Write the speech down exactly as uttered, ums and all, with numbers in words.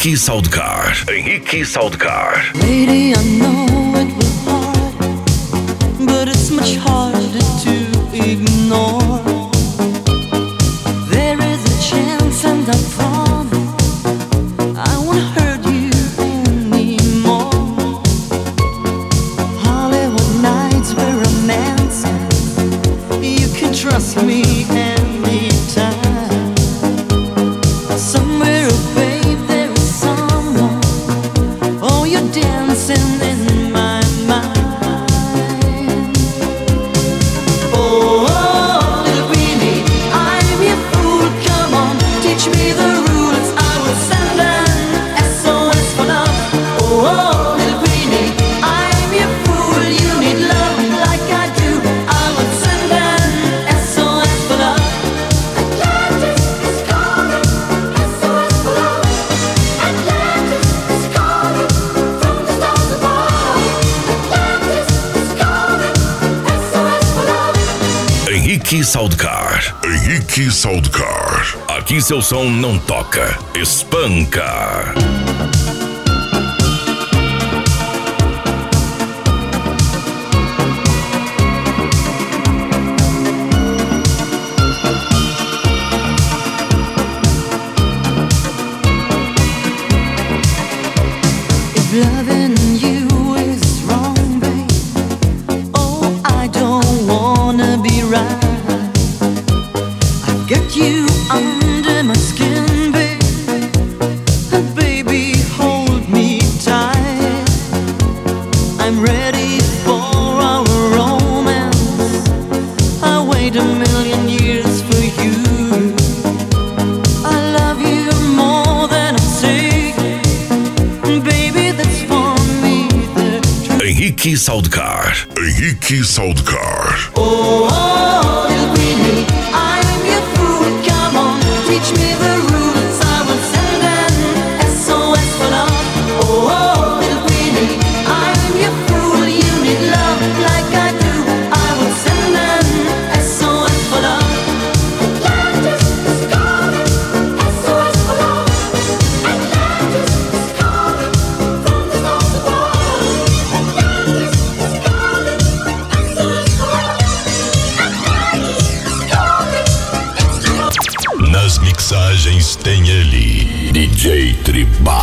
Henrique Soundcar. Henrique Soundcar. Lady, I know it was hard, but it's much harder to ignore. There is a chance and I promise I won't hurt you anymore. Hollywood nights were romancing, you can trust me anytime. Somewhere, oh babe, there is someone, oh, you're dancing in my mind. Oh, oh, little Queenie, I'm your fool, come on, teach me the rules, I will send an S O S for love. Oh, oh, little Queenie, I'm your fool, you need love like I do, I will send an S O S for love. Atlantis is calling, S O S for love. Atlantis is calling from the stars above. Atlantis is calling, S O S for love. Henrique Soundcar. Henrique Soundcar. Aqui seu som não toca, espanca. If loving you is wrong, babe, oh, I don't wanna be right. I've got you under my skin, babe, and baby, hold me tight. I'm ready for our romance. I wait a million years for you. I love you more than I say. Baby, that's for me the truth. Henrique Soundcar. Henrique Soundcar. Oh, oh, little Queenie, I'm your fool, come on, teach me the rules, I will send an S O S for love. Oh, oh, little Queenie, I'm your fool, you need love like I do, I will send an S O S for love. Atlantis is calling, S O S for love. Atlantis is calling from the stars above. Atlantis is calling, S O S for love. Atlantis is calling. Nas mixagens tem ele, D J Tribal.